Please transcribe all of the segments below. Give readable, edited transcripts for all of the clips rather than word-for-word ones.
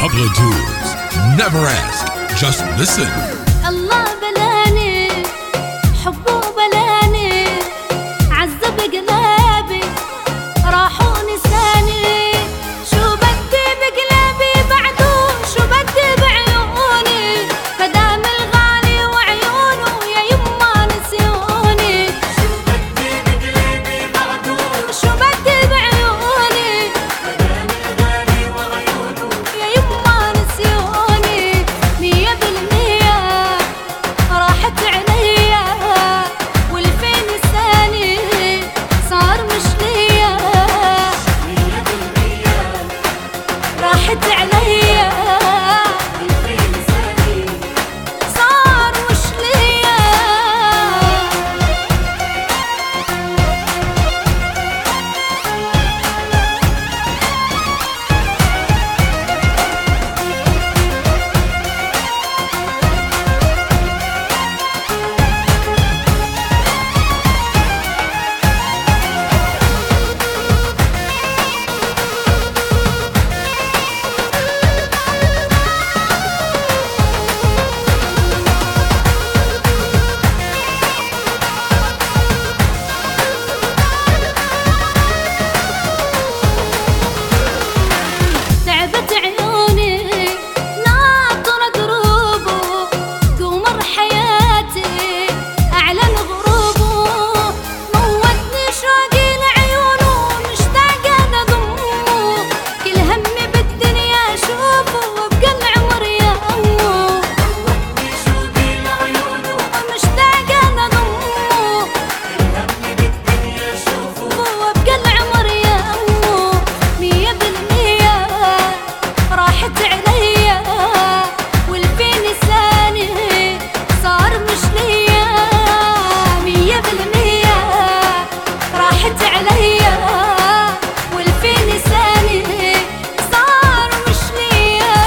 Pablo Tools. Never ask, just listen. الله بلاني حبه بلاني عذب قلبي راحوا نساني شو بدي بقلبي بعده شو بدي بعيوني فدام الغالي وعيونه يا يما نسيوني شو بدي بقلبي بعده شو بدي بعيوني فدام الغالي وعيونه يا يما نسيوني 100% راحت عليا والفين لساني صار مش ليا 100% راحت عليا والفين لساني صار مش ليا تعبت عيوني ناطر دروبه قمر حياتي أعلن غروبه موتني شوقي لعيونه مشتاقة لضمه كل همي بالدنيا أشوفه وابقى العمر يا أمه موتني شوقي لعيونه مشتاقة لضمه كل همي بالدنيا أشوفه وابقى العمر يا أمه 100% راحت عليا والفين لساني صار مش ليا 100% راحت عليا والفين لساني صار مش ليا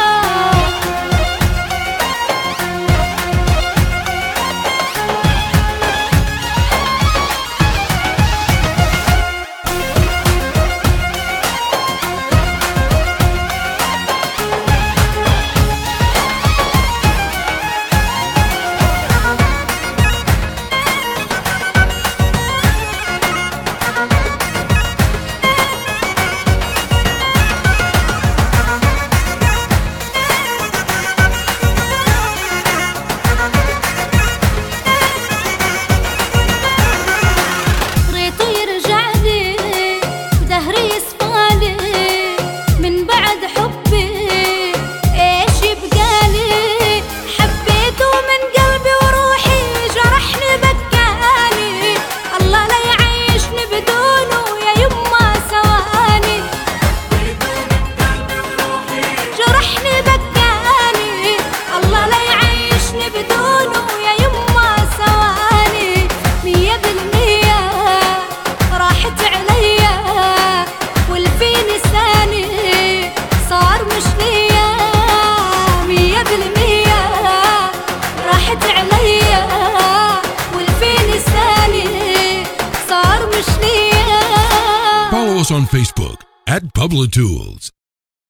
ريته يرجع لي ودهري يصفالي من بعد حبي ايش يبقالي حبيته من قلبي وروحي جرحني بكالي الله لا يعيشني بدونه يا يما ثواني جرحني بكالي الله لا يعيشني بدونه يا يما ثواني 100% راحت عليا والفين لساني صار مش ليا 100% راحت عليا والفين لساني صار مش ليا Follow us on Facebook at Pablo Tools.